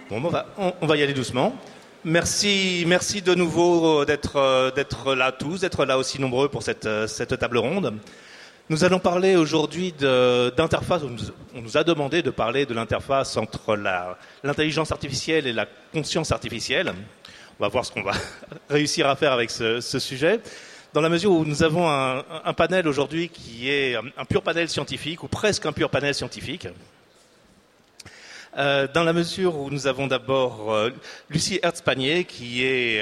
Bon, on va y aller doucement. Merci de nouveau d'être là tous, d'être là aussi nombreux pour cette table ronde. Nous allons parler aujourd'hui d'interface. On nous a demandé de parler de l'interface entre l'intelligence artificielle et la conscience artificielle. On va voir ce qu'on va réussir à faire avec ce sujet. Dans la mesure où nous avons un panel aujourd'hui qui est un pur panel scientifique, ou presque un pur panel scientifique. Dans la mesure où nous avons d'abord Lucie Hertz-Panier qui est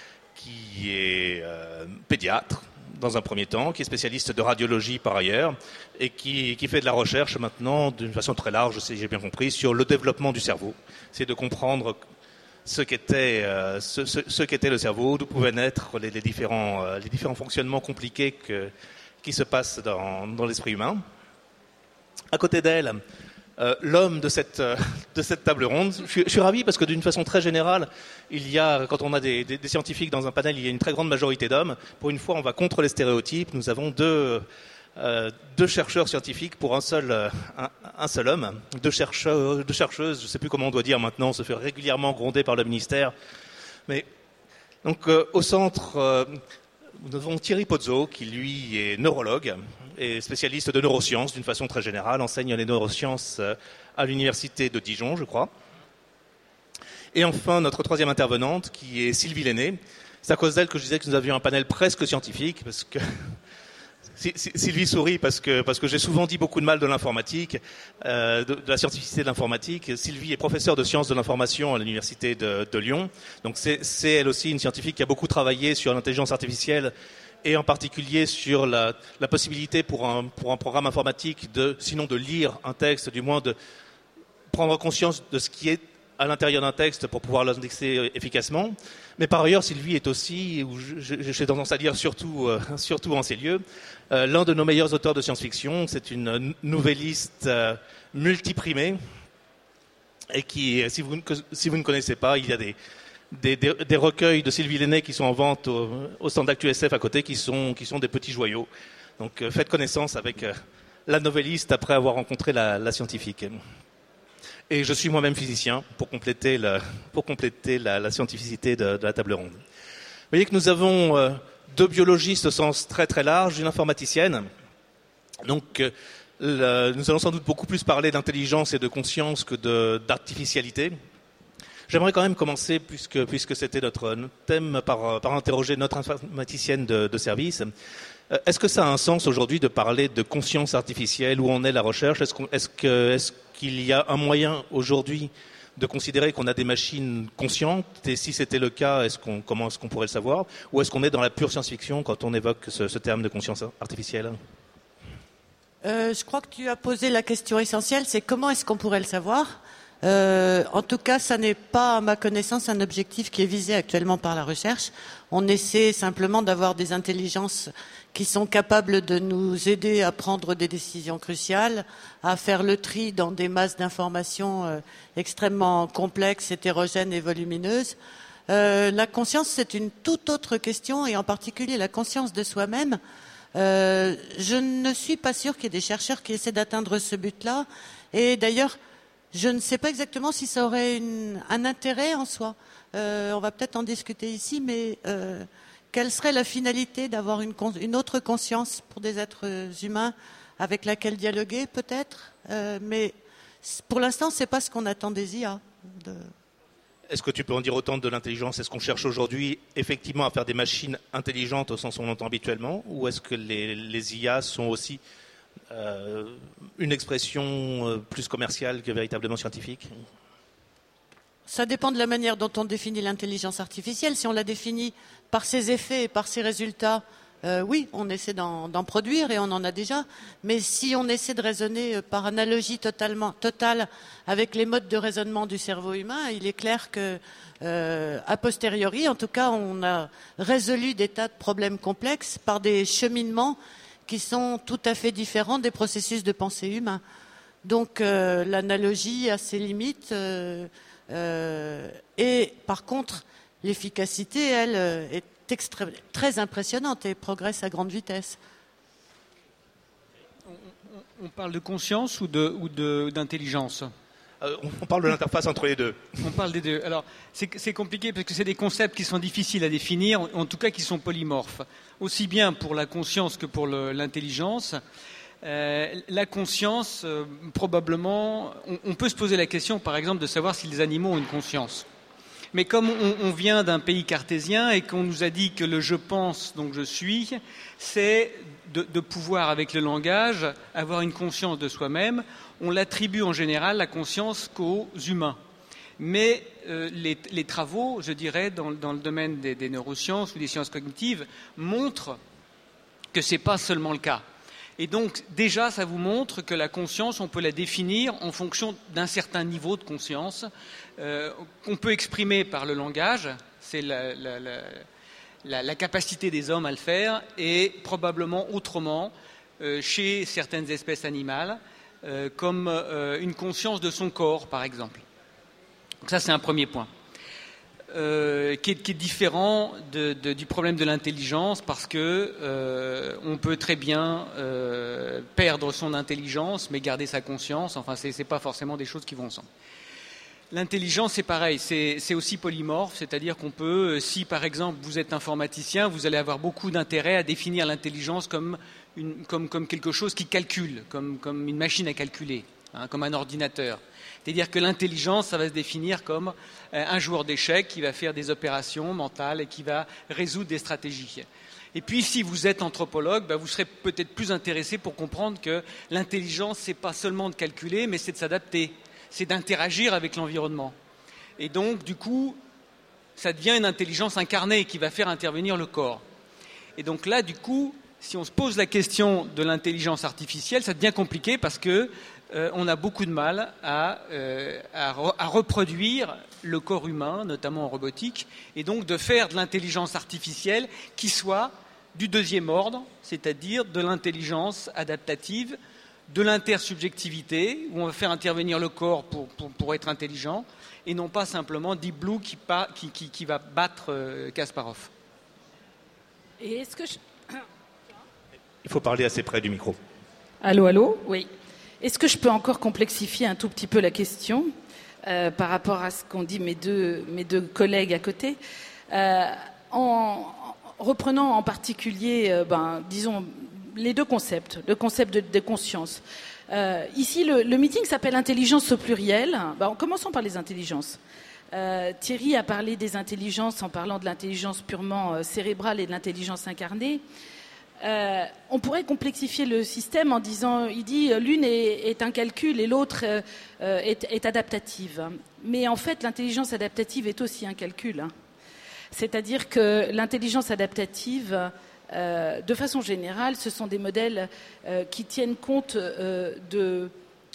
pédiatre dans un premier temps, qui est spécialiste de radiologie par ailleurs et qui fait de la recherche maintenant d'une façon très large, si j'ai bien compris, sur le développement du cerveau. C'est de comprendre ce qu'était le cerveau, d'où pouvaient naître les différents fonctionnements compliqués qui se passent dans l'esprit humain. À côté d'elle, l'homme de cette table ronde. Je suis ravi parce que d'une façon très générale, quand on a des scientifiques dans un panel, il y a une très grande majorité d'hommes. Pour une fois, on va contre les stéréotypes. Nous avons deux chercheurs scientifiques pour un seul homme. Deux chercheuses, je ne sais plus comment on doit dire maintenant, on se fait régulièrement gronder par le ministère. Mais donc au centre, nous avons Thierry Pozzo, qui lui est neurologue et spécialiste de neurosciences d'une façon très générale, enseigne les neurosciences à l'université de Dijon, je crois. Et enfin, notre troisième intervenante, qui est Sylvie Lenné. C'est à cause d'elle que je disais que nous avions un panel presque scientifique, parce que Sylvie sourit parce que j'ai souvent dit beaucoup de mal de l'informatique, de la scientificité de l'informatique. Sylvie est professeure de sciences de l'information à l'université de Lyon. Donc c'est elle aussi une scientifique qui a beaucoup travaillé sur l'intelligence artificielle et en particulier sur la possibilité pour un programme informatique sinon de lire un texte, du moins de prendre conscience de ce qui est à l'intérieur d'un texte pour pouvoir l'indexer efficacement. Mais par ailleurs, Sylvie est aussi, j'ai tendance à dire surtout en ces lieux, l'un de nos meilleurs auteurs de science-fiction. C'est une nouvelliste multiprimée et qui, si vous ne connaissez pas, il y a des recueils de Sylvie Lenné qui sont en vente au stand d'ActuSF à côté, qui sont des petits joyaux. Donc faites connaissance avec la novelliste après avoir rencontré la scientifique. Et je suis moi-même physicien pour compléter la scientificité de la table ronde. Vous voyez que nous avons deux biologistes au sens très très large, une informaticienne. Donc nous allons sans doute beaucoup plus parler d'intelligence et de conscience que d'artificialité. J'aimerais quand même commencer, puisque c'était notre thème, par interroger notre informaticienne de service. Est-ce que ça a un sens aujourd'hui de parler de conscience artificielle? Où en est la recherche? Est-ce qu'il y a un moyen aujourd'hui de considérer qu'on a des machines conscientes? Et si c'était le cas, comment est-ce qu'on pourrait le savoir? Ou est-ce qu'on est dans la pure science-fiction quand on évoque ce terme de conscience artificielle? Je crois que tu as posé la question essentielle, c'est comment est-ce qu'on pourrait le savoir? En tout cas, ça n'est pas, à ma connaissance, un objectif qui est visé actuellement par la recherche. On essaie simplement d'avoir des intelligences qui sont capables de nous aider à prendre des décisions cruciales, à faire le tri dans des masses d'informations extrêmement complexes, hétérogènes et volumineuses. La conscience, c'est une toute autre question, et en particulier la conscience de soi-même. Je ne suis pas sûre qu'il y ait des chercheurs qui essaient d'atteindre ce but-là. Et d'ailleurs, je ne sais pas exactement si ça aurait un intérêt en soi. On va peut-être en discuter ici, mais quelle serait la finalité d'avoir une autre conscience pour des êtres humains avec laquelle dialoguer, peut-être? Mais pour l'instant, c'est pas ce qu'on attend des IA. Est-ce que tu peux en dire autant de l'intelligence? Est-ce qu'on cherche aujourd'hui effectivement à faire des machines intelligentes au sens où on l'entend habituellement? Ou est-ce que les IA sont aussi une expression plus commerciale que véritablement scientifique? Ça dépend de la manière dont on définit l'intelligence artificielle. Si on la définit par ses effets et par ses résultats, oui, on essaie d'en produire et on en a déjà. Mais si on essaie de raisonner par analogie totale avec les modes de raisonnement du cerveau humain, il est clair que, a posteriori, en tout cas, on a résolu des tas de problèmes complexes par des cheminements qui sont tout à fait différents des processus de pensée humains. Donc l'analogie a ses limites. Et par contre, l'efficacité, elle, est très impressionnante et progresse à grande vitesse. On parle de conscience ou d'intelligence? On parle de l'interface entre les deux. On parle des deux. Alors, c'est compliqué parce que c'est des concepts qui sont difficiles à définir, en tout cas qui sont polymorphes. Aussi bien pour la conscience que pour l'intelligence. La conscience, probablement, on peut se poser la question, par exemple, de savoir si les animaux ont une conscience. Mais comme on vient d'un pays cartésien et qu'on nous a dit que le « je pense, donc je suis », c'est de pouvoir, avec le langage, avoir une conscience de soi-même. On l'attribue en général, la conscience, qu'aux humains. Mais les travaux, je dirais, dans le domaine des neurosciences ou des sciences cognitives, montrent que ce n'est pas seulement le cas. Et donc, déjà, ça vous montre que la conscience, on peut la définir en fonction d'un certain niveau de conscience qu'on peut exprimer par le langage, c'est la capacité des hommes à le faire, et probablement autrement chez certaines espèces animales, comme une conscience de son corps, par exemple. Donc ça, c'est un premier point. Qui est différent du problème de l'intelligence, parce que on peut très bien perdre son intelligence mais garder sa conscience. Enfin, c'est pas forcément des choses qui vont ensemble. L'intelligence, c'est pareil, c'est aussi polymorphe, c'est-à-dire qu'on peut, si par exemple vous êtes informaticien, vous allez avoir beaucoup d'intérêt à définir l'intelligence comme quelque chose qui calcule, comme une machine à calculer, comme un ordinateur. C'est-à-dire que l'intelligence, ça va se définir comme un joueur d'échecs qui va faire des opérations mentales et qui va résoudre des stratégies. Et puis, si vous êtes anthropologue, vous serez peut-être plus intéressé pour comprendre que l'intelligence, c'est pas seulement de calculer, mais c'est de s'adapter, c'est d'interagir avec l'environnement. Et donc, du coup, ça devient une intelligence incarnée qui va faire intervenir le corps. Et donc là, du coup, si on se pose la question de l'intelligence artificielle, ça devient compliqué parce que on a beaucoup de mal à reproduire le corps humain, notamment en robotique, et donc de faire de l'intelligence artificielle qui soit du deuxième ordre, c'est-à-dire de l'intelligence adaptative, de l'intersubjectivité, où on va faire intervenir le corps pour être intelligent, et non pas simplement Deep Blue qui va battre Kasparov. Et est-ce que Il faut parler assez près du micro. Allô, allô ? Oui. Est-ce que je peux encore complexifier un tout petit peu la question par rapport à ce qu'ont dit mes deux collègues à côté, en reprenant en particulier, disons, les deux concepts, le concept de conscience. Ici, le meeting s'appelle intelligence au pluriel. En commençant par les intelligences. Thierry a parlé des intelligences en parlant de l'intelligence purement cérébrale et de l'intelligence incarnée. On pourrait complexifier le système en disant, il dit l'une est un calcul et l'autre est adaptative. Mais en fait, l'intelligence adaptative est aussi un calcul. C'est-à-dire que l'intelligence adaptative, de façon générale, ce sont des modèles qui tiennent compte de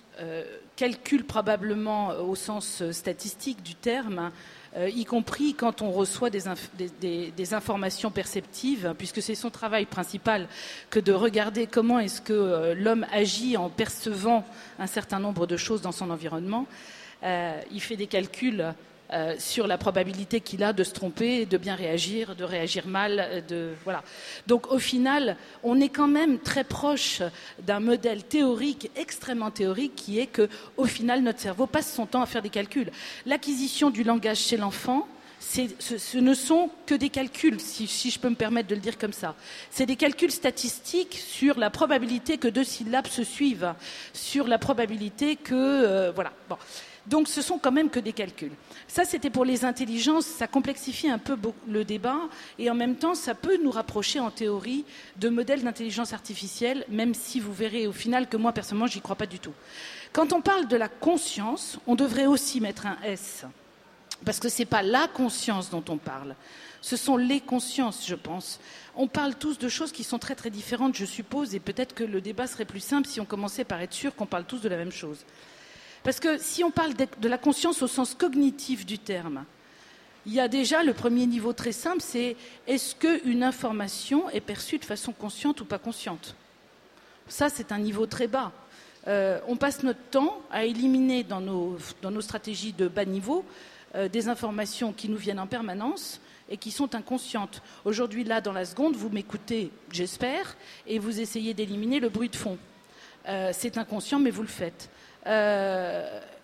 calculs probablement au sens statistique du terme, y compris quand on reçoit des informations perceptives, puisque c'est son travail principal que de regarder comment est-ce que l'homme agit en percevant un certain nombre de choses dans son environnement. Il fait des calculs sur la probabilité qu'il a de se tromper, de bien réagir, de réagir mal, voilà. Donc au final, on est quand même très proche d'un modèle théorique, extrêmement théorique, qui est que, au final, notre cerveau passe son temps à faire des calculs. L'acquisition du langage chez l'enfant, ce ne sont que des calculs, si je peux me permettre de le dire comme ça. C'est des calculs statistiques sur la probabilité que deux syllabes se suivent, sur la probabilité que... voilà. Bon. Donc ce sont quand même que des calculs. Ça, c'était pour les intelligences, ça complexifie un peu le débat, et en même temps, ça peut nous rapprocher en théorie de modèles d'intelligence artificielle, même si vous verrez au final que moi, personnellement, j'y crois pas du tout. Quand on parle de la conscience, on devrait aussi mettre un S, parce que c'est pas la conscience dont on parle, ce sont les consciences, je pense. On parle tous de choses qui sont très très différentes, je suppose, et peut-être que le débat serait plus simple si on commençait par être sûr qu'on parle tous de la même chose. Parce que si on parle de la conscience au sens cognitif du terme, il y a déjà le premier niveau très simple, c'est est-ce qu'une information est perçue de façon consciente ou pas consciente ? Ça, c'est un niveau très bas. On passe notre temps à éliminer dans nos stratégies de bas niveau des informations qui nous viennent en permanence et qui sont inconscientes. Aujourd'hui, là, dans la seconde, vous m'écoutez, j'espère, et vous essayez d'éliminer le bruit de fond. C'est inconscient, mais vous le faites.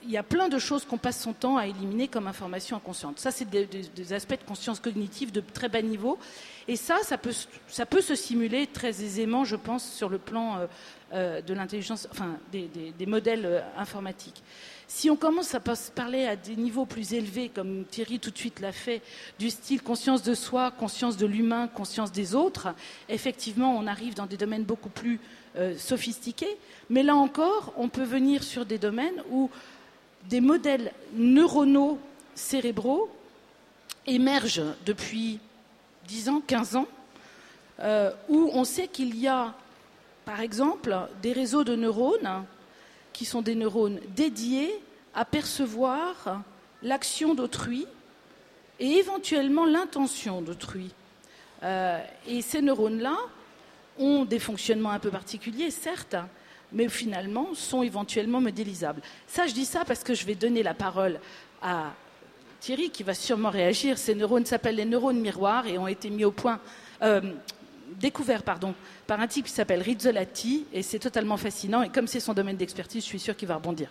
il y a plein de choses qu'on passe son temps à éliminer comme information inconsciente. Ça, c'est des aspects de conscience cognitive de très bas niveau. Et ça peut se simuler très aisément, je pense, sur le plan de l'intelligence, enfin, des modèles informatiques. Si on commence à parler à des niveaux plus élevés, comme Thierry tout de suite l'a fait, du style conscience de soi, conscience de l'humain, conscience des autres, effectivement, on arrive dans des domaines beaucoup plus sophistiqués. Mais là encore, on peut venir sur des domaines où des modèles neuronaux cérébraux émergent depuis 10 ans, 15 ans, où on sait qu'il y a, par exemple, des réseaux de neurones qui sont des neurones dédiés à percevoir l'action d'autrui et éventuellement l'intention d'autrui. Et ces neurones-là ont des fonctionnements un peu particuliers, certes, mais finalement sont éventuellement modélisables. Ça, je dis ça parce que je vais donner la parole à Thierry, qui va sûrement réagir. Ces neurones s'appellent les neurones miroirs et ont été mis au point, découverts par un type qui s'appelle Rizzolatti, et c'est totalement fascinant. Et comme c'est son domaine d'expertise, je suis sûre qu'il va rebondir.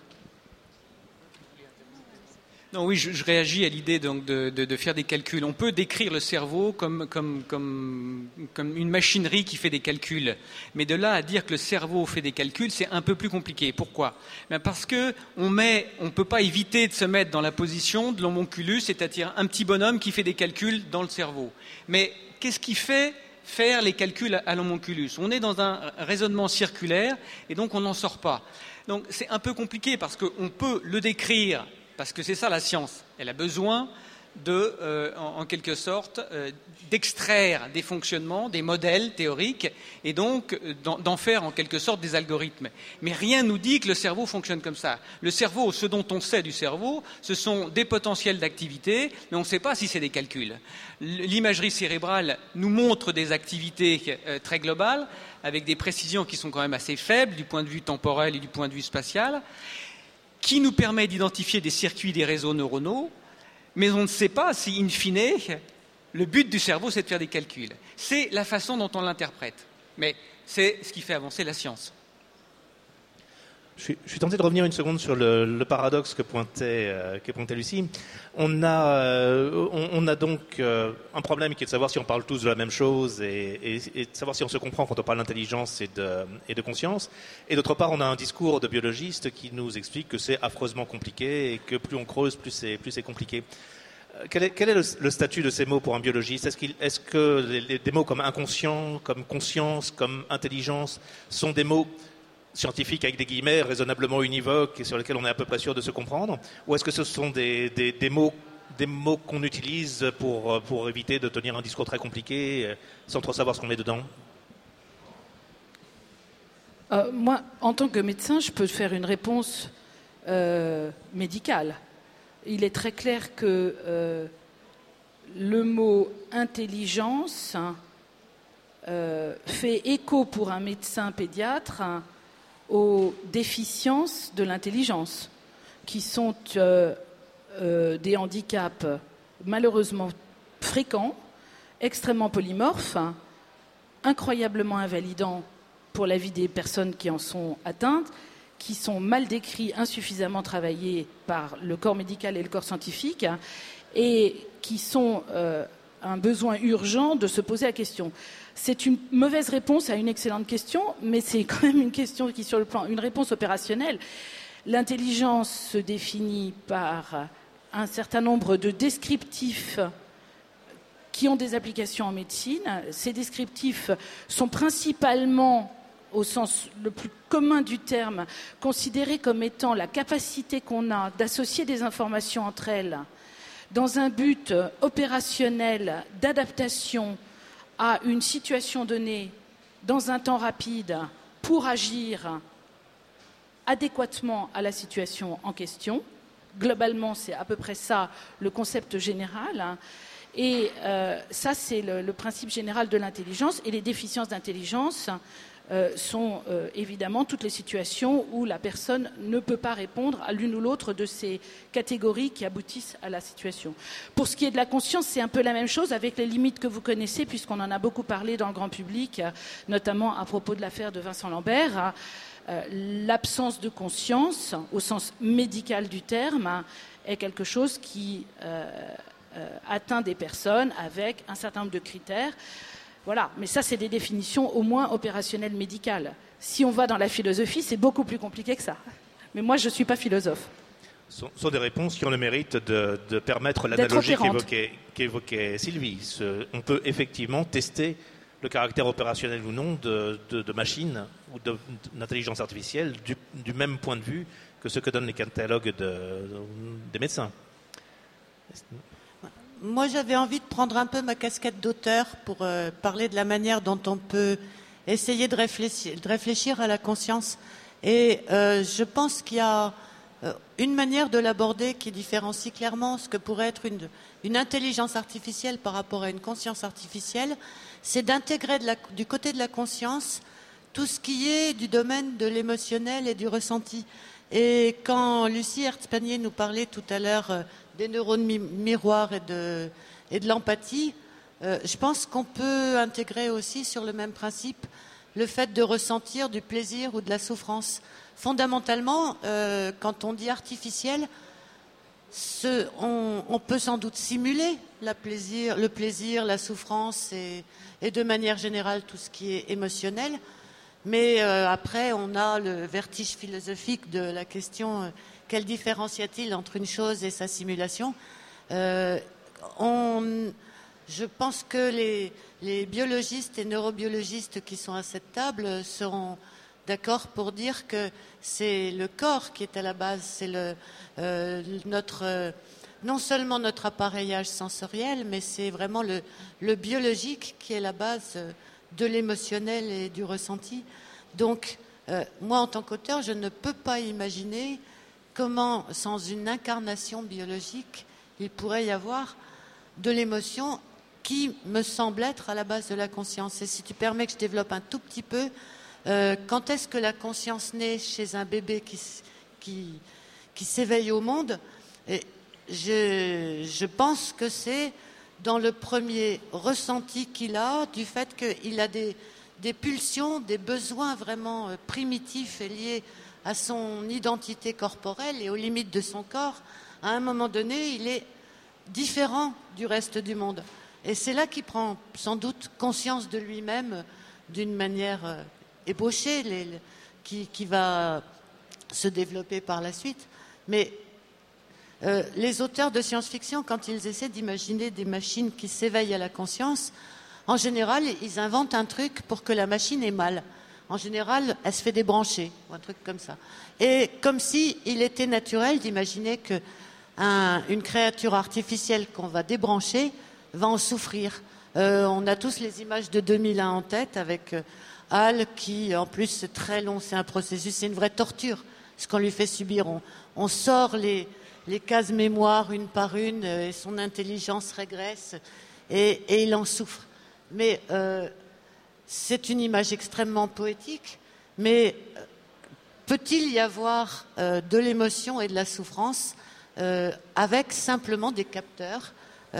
Non, oui, je réagis à l'idée donc de faire des calculs. On peut décrire le cerveau comme une machinerie qui fait des calculs. Mais de là à dire que le cerveau fait des calculs, c'est un peu plus compliqué. Pourquoi ? Parce que on peut pas éviter de se mettre dans la position de l'homonculus, c'est-à-dire un petit bonhomme qui fait des calculs dans le cerveau. Mais qu'est-ce qui fait faire les calculs à l'homonculus ? On est dans un raisonnement circulaire et donc on n'en sort pas. Donc c'est un peu compliqué parce qu'on peut le décrire. Parce que c'est ça la science. Elle a besoin en quelque sorte, d'extraire des fonctionnements, des modèles théoriques, et donc d'en faire en quelque sorte des algorithmes. Mais rien nous dit que le cerveau fonctionne comme ça. Le cerveau, ce dont on sait du cerveau, ce sont des potentiels d'activité, mais on ne sait pas si c'est des calculs. L'imagerie cérébrale nous montre des activités très globales, avec des précisions qui sont quand même assez faibles du point de vue temporel et du point de vue spatial, qui nous permet d'identifier des circuits, des réseaux neuronaux, mais on ne sait pas si, in fine, le but du cerveau, c'est de faire des calculs. C'est la façon dont on l'interprète. Mais c'est ce qui fait avancer la science. Je suis tenté de revenir une seconde sur le paradoxe que pointait Lucie. On a donc un problème qui est de savoir si on parle tous de la même chose et de savoir si on se comprend quand on parle d'intelligence et de conscience. Et d'autre part, on a un discours de biologistes qui nous explique que c'est affreusement compliqué et que plus on creuse, plus c'est compliqué. Quel est le statut de ces mots pour un biologiste ? Est-ce que des mots comme inconscient, comme conscience, comme intelligence sont des mots scientifiques avec des guillemets raisonnablement univoques et sur lesquels on est à peu près sûr de se comprendre, ou est-ce que ce sont des mots qu'on utilise pour éviter de tenir un discours très compliqué sans trop savoir ce qu'on met dedans ? Moi, en tant que médecin, je peux faire une réponse médicale. Il est très clair que le mot intelligence fait écho pour un médecin pédiatre aux déficiences de l'intelligence, qui sont des handicaps malheureusement fréquents, extrêmement polymorphes, incroyablement invalidants pour la vie des personnes qui en sont atteintes, qui sont mal décrits, insuffisamment travaillés par le corps médical et le corps scientifique, et qui sont un besoin urgent de se poser la question. C'est une mauvaise réponse à une excellente question, mais c'est quand même une question qui, sur le plan, une réponse opérationnelle. L'intelligence se définit par un certain nombre de descriptifs qui ont des applications en médecine. Ces descriptifs sont principalement, au sens le plus commun du terme, considérés comme étant la capacité qu'on a d'associer des informations entre elles dans un but opérationnel d'adaptation à une situation donnée dans un temps rapide pour agir adéquatement à la situation en question. Globalement, c'est à peu près ça le concept général. Et ça, c'est le principe général de l'intelligence. Et les déficiences d'intelligence sont évidemment toutes les situations où la personne ne peut pas répondre à l'une ou l'autre de ces catégories qui aboutissent à la situation. Pour ce qui est de la conscience, c'est un peu la même chose avec les limites que vous connaissez, puisqu'on en a beaucoup parlé dans le grand public, notamment à propos de l'affaire de Vincent Lambert. l'absence de conscience, au sens médical du terme, est quelque chose qui atteint des personnes avec un certain nombre de critères. Voilà, mais ça, c'est des définitions au moins opérationnelles médicales. Si on va dans la philosophie, c'est beaucoup plus compliqué que ça. Mais moi, je ne suis pas philosophe. Ce sont des réponses qui ont le mérite de permettre l'analogie qu'évoquait Sylvie. On peut effectivement tester le caractère opérationnel ou non de machines ou d'intelligence artificielle du même point de vue que ce que donnent les catalogues des médecins. Moi, j'avais envie de prendre un peu ma casquette d'auteur pour parler de la manière dont on peut essayer de réfléchir à la conscience. Et je pense qu'il y a une manière de l'aborder qui différencie clairement ce que pourrait être une intelligence artificielle par rapport à une conscience artificielle, c'est d'intégrer du côté de la conscience tout ce qui est du domaine de l'émotionnel et du ressenti. Et quand Lucie Hertzpanier nous parlait tout à l'heure des neurones miroirs et de l'empathie, je pense qu'on peut intégrer aussi sur le même principe le fait de ressentir du plaisir ou de la souffrance. Fondamentalement, quand on dit artificiel, on peut sans doute simuler le plaisir, la souffrance et de manière générale tout ce qui est émotionnel. Mais après, on a le vertige philosophique de la question quelle différence y a-t-il entre une chose et sa simulation? Je pense que les biologistes et neurobiologistes qui sont à cette table seront d'accord pour dire que c'est le corps qui est à la base, c'est non seulement notre appareillage sensoriel, mais c'est vraiment le biologique qui est la base de l'émotionnel et du ressenti. Donc, moi, en tant qu'auteur, je ne peux pas imaginer comment, sans une incarnation biologique, il pourrait y avoir de l'émotion qui me semble être à la base de la conscience. Et si tu permets que je développe un tout petit peu, quand est-ce que la conscience naît chez un bébé qui s'éveille au monde? Et je pense que c'est dans le premier ressenti qu'il a du fait qu'il a des pulsions, des besoins vraiment primitifs et liés à son identité corporelle et aux limites de son corps. À un moment donné, il est différent du reste du monde. Et c'est là qu'il prend sans doute conscience de lui-même d'une manière ébauchée, qui va se développer par la suite. Mais les auteurs de science-fiction, quand ils essaient d'imaginer des machines qui s'éveillent à la conscience, en général, ils inventent un truc pour que la machine ait mal. En général, elle se fait débrancher, ou un truc comme ça. Et comme si il était naturel d'imaginer qu'une créature artificielle qu'on va débrancher va en souffrir. On a tous les images de 2001 en tête avec Hal qui, en plus, c'est très long, c'est un processus, c'est une vraie torture ce qu'on lui fait subir. On sort les cases mémoire une par une et son intelligence régresse et il en souffre. Mais c'est une image extrêmement poétique, mais peut-il y avoir de l'émotion et de la souffrance avec simplement des capteurs?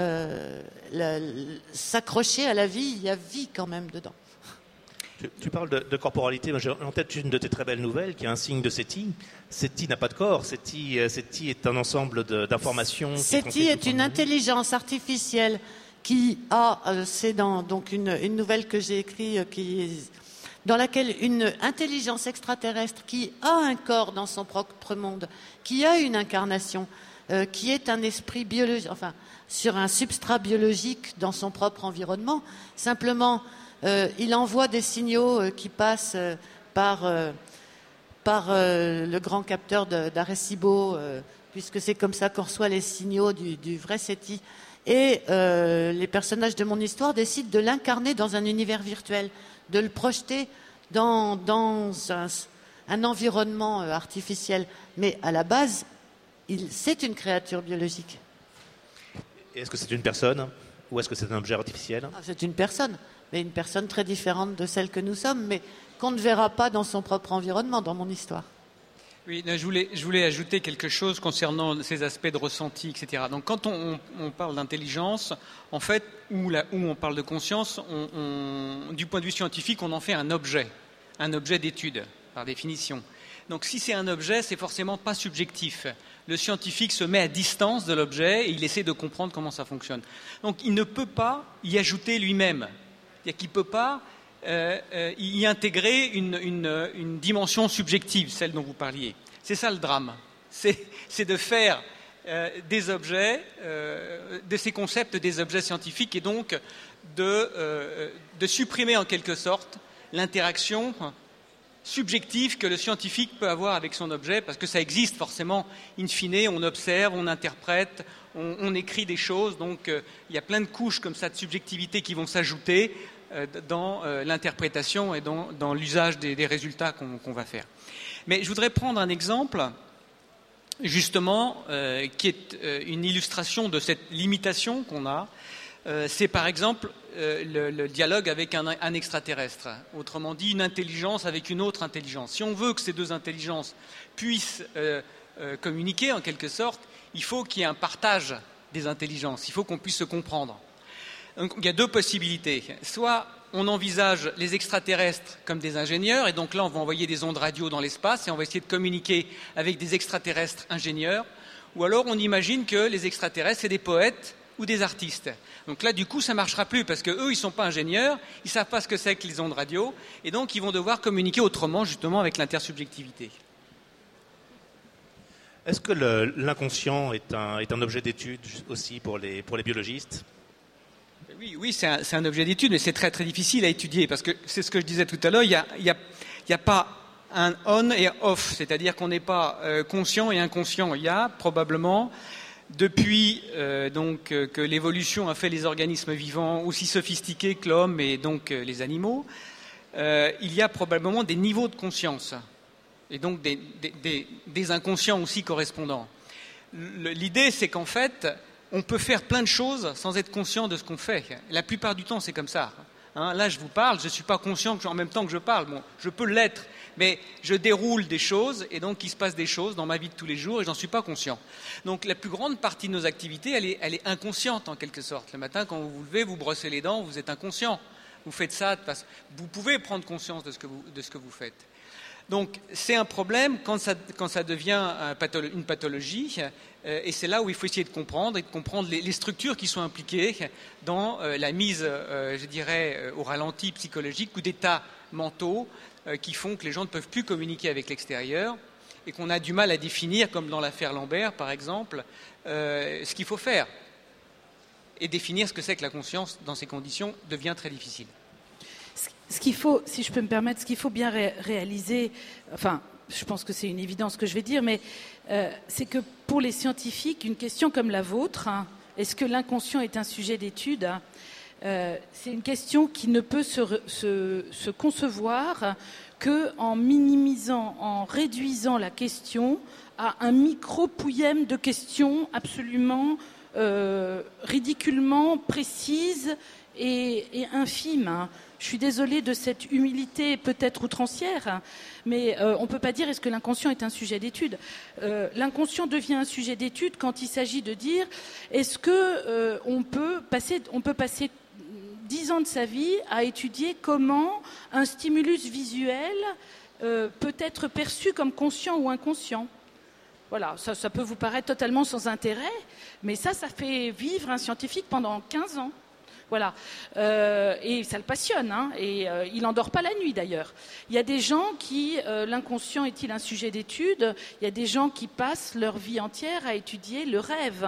S'accrocher à la vie, il y a vie quand même dedans. Tu parles de corporalité. J'ai en tête une de tes très belles nouvelles qui est un signe de SETI. SETI n'a pas de corps. SETI est un ensemble d'informations. SETI est une intelligence artificielle qui a, c'est donc une nouvelle que j'ai écrite dans laquelle une intelligence extraterrestre qui a un corps dans son propre monde, qui a une incarnation, qui est un esprit biologique, enfin sur un substrat biologique dans son propre environnement. Simplement, il envoie des signaux qui passent par le grand capteur d'Arecibo, puisque c'est comme ça qu'on reçoit les signaux du vrai SETI. Et les personnages de mon histoire décident de l'incarner dans un univers virtuel, de le projeter dans un environnement artificiel. Mais à la base, c'est une créature biologique. Est-ce que c'est une personne ou est-ce que c'est un objet artificiel? C'est une personne, mais une personne très différente de celle que nous sommes, mais qu'on ne verra pas dans son propre environnement, dans mon histoire. Oui, je voulais ajouter quelque chose concernant ces aspects de ressenti, etc. Donc, quand on parle d'intelligence, en fait, où on parle de conscience, du point de vue scientifique, on en fait un objet d'étude. par définition. Donc si c'est un objet, c'est forcément pas subjectif. Le scientifique se met à distance de l'objet et il essaie de comprendre comment ça fonctionne. Donc il ne peut pas y ajouter lui-même. C'est-à-dire qu'il ne peut pas y intégrer une dimension subjective, celle dont vous parliez. C'est ça le drame. C'est de faire des objets, de ces concepts des objets scientifiques, et donc de supprimer en quelque sorte l'interaction subjective que le scientifique peut avoir avec son objet, parce que ça existe forcément, in fine, on observe, on interprète, on écrit des choses, donc il y a plein de couches comme ça de subjectivité qui vont s'ajouter dans l'interprétation et dans l'usage des résultats qu'on va faire. Mais je voudrais prendre un exemple, justement, qui est une illustration de cette limitation qu'on a. C'est par exemple le dialogue avec un extraterrestre. Autrement dit, une intelligence avec une autre intelligence. Si on veut que ces deux intelligences puissent communiquer en quelque sorte, il faut qu'il y ait un partage des intelligences, il faut qu'on puisse se comprendre. Donc, il y a deux possibilités. Soit on envisage les extraterrestres comme des ingénieurs, et donc là on va envoyer des ondes radio dans l'espace et on va essayer de communiquer avec des extraterrestres ingénieurs, ou alors on imagine que les extraterrestres c'est des poètes ou des artistes. Donc là du coup ça ne marchera plus parce qu'eux ils ne sont pas ingénieurs, ils ne savent pas ce que c'est que les ondes radio, et donc ils vont devoir communiquer autrement justement avec l'intersubjectivité. Est-ce que l'inconscient est un objet d'étude aussi pour les biologistes ? Oui, c'est un objet d'étude, mais c'est très très difficile à étudier, parce que c'est ce que je disais tout à l'heure, il n'y a pas un on et off, c'est-à-dire qu'on n'est pas conscient et inconscient. Il y a probablement, depuis que l'évolution a fait les organismes vivants aussi sophistiqués que l'homme et donc les animaux, il y a probablement des niveaux de conscience, et donc des inconscients aussi correspondants. L'idée, c'est qu'en fait, on peut faire plein de choses sans être conscient de ce qu'on fait. La plupart du temps, c'est comme ça. Là, je vous parle, je ne suis pas conscient en même temps que je parle. Bon, je peux l'être, mais je déroule des choses, et donc il se passe des choses dans ma vie de tous les jours, et j'en suis pas conscient. Donc la plus grande partie de nos activités, elle est inconsciente en quelque sorte. Le matin, quand vous vous levez, vous brossez les dents, vous êtes inconscient. Vous faites ça, vous pouvez prendre conscience de ce que vous faites. Donc c'est un problème quand ça devient une pathologie, et c'est là où il faut essayer de comprendre les structures qui sont impliquées dans la mise, je dirais, au ralenti psychologique, ou d'états mentaux qui font que les gens ne peuvent plus communiquer avec l'extérieur et qu'on a du mal à définir, comme dans l'affaire Lambert par exemple, ce qu'il faut faire. Et définir ce que c'est que la conscience dans ces conditions devient très difficile. Ce qu'il faut, si je peux me permettre, ce qu'il faut bien réaliser, enfin, je pense que c'est une évidence que je vais dire, mais c'est que pour les scientifiques, une question comme la vôtre, est-ce que l'inconscient est un sujet d'étude, c'est une question qui ne peut se concevoir qu'en minimisant, en réduisant la question à un micro-pouillème de questions absolument ridiculement précises et infime. Je suis désolée de cette humilité peut-être outrancière, mais on ne peut pas dire est-ce que l'inconscient est un sujet d'étude. L'inconscient devient un sujet d'étude quand il s'agit de dire est-ce que on peut passer 10 ans de sa vie à étudier comment un stimulus visuel peut être perçu comme conscient ou inconscient. Voilà, ça peut vous paraître totalement sans intérêt, mais ça fait vivre un scientifique pendant 15 ans. Voilà, et ça le passionne, et il n'endort pas la nuit d'ailleurs. Il y a des gens qui, l'inconscient est-il un sujet d'étude ? Il y a des gens qui passent leur vie entière à étudier le rêve.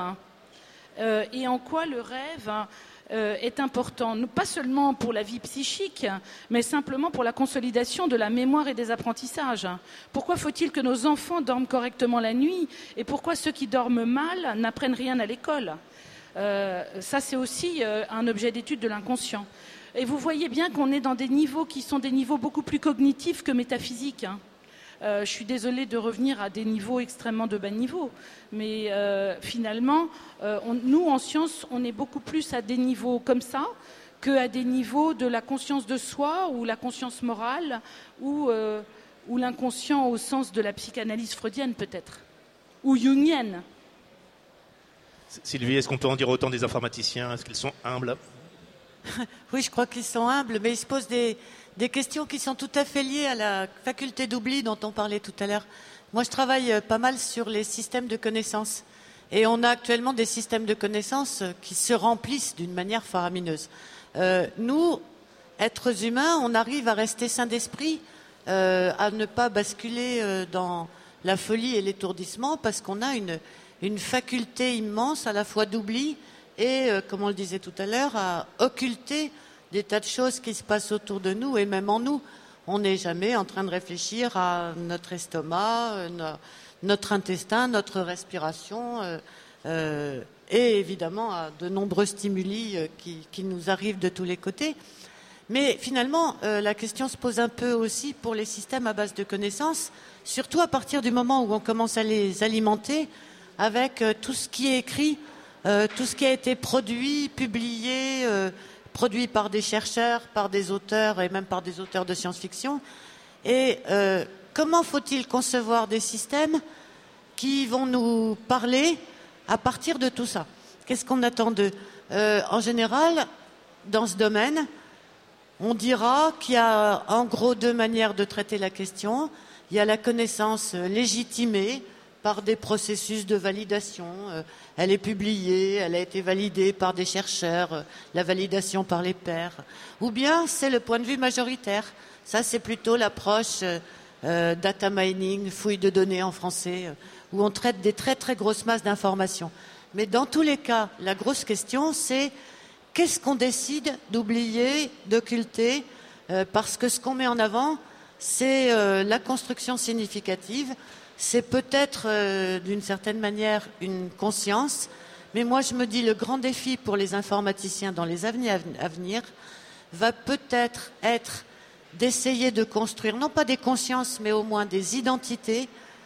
Et en quoi le rêve est important, pas seulement pour la vie psychique, mais simplement pour la consolidation de la mémoire et des apprentissages. Pourquoi faut-il que nos enfants dorment correctement la nuit ? Et pourquoi ceux qui dorment mal n'apprennent rien à l'école ? Ça, c'est aussi un objet d'étude de l'inconscient. Et vous voyez bien qu'on est dans des niveaux qui sont des niveaux beaucoup plus cognitifs que métaphysiques. Je suis désolée de revenir à des niveaux extrêmement de bas niveau, mais finalement, nous, en sciences, on est beaucoup plus à des niveaux comme ça qu'à des niveaux de la conscience de soi ou la conscience morale ou l'inconscient au sens de la psychanalyse freudienne peut-être, ou jungienne. Sylvie, est-ce qu'on peut en dire autant des informaticiens ? Est-ce qu'ils sont humbles ? Oui, je crois qu'ils sont humbles, mais ils se posent des questions qui sont tout à fait liées à la faculté d'oubli dont on parlait tout à l'heure. Moi, je travaille pas mal sur les systèmes de connaissances. Et on a actuellement des systèmes de connaissances qui se remplissent d'une manière faramineuse. Nous, êtres humains, on arrive à rester sains d'esprit, à ne pas basculer dans la folie et l'étourdissement, parce qu'on a une faculté immense à la fois d'oubli et, comme on le disait tout à l'heure, à occulter des tas de choses qui se passent autour de nous et même en nous. On n'est jamais en train de réfléchir à notre estomac, notre intestin, notre respiration, et évidemment à de nombreux stimuli qui nous arrivent de tous les côtés. Mais finalement, la question se pose un peu aussi pour les systèmes à base de connaissances, surtout à partir du moment où on commence à les alimenter avec tout ce qui est écrit, tout ce qui a été produit, publié, produit par des chercheurs, par des auteurs et même par des auteurs de science-fiction. Et comment faut-il concevoir des systèmes qui vont nous parler à partir de tout ça? Qu'est-ce qu'on attend d'eux? En général, dans ce domaine, on dira qu'il y a en gros deux manières de traiter la question. Il y a la connaissance légitimée par des processus de validation. Elle est publiée, elle a été validée par des chercheurs, la validation par les pairs. Ou bien c'est le point de vue majoritaire. Ça, c'est plutôt l'approche data mining, fouille de données en français, où on traite des très très grosses masses d'informations. Mais dans tous les cas, la grosse question, c'est qu'est-ce qu'on décide d'oublier, d'occulter, parce que ce qu'on met en avant, c'est la construction significative, c'est peut-être d'une certaine manière une conscience, mais moi je me dis le grand défi pour les informaticiens dans les années à venir va peut-être être d'essayer de construire, non pas des consciences, mais au moins des identités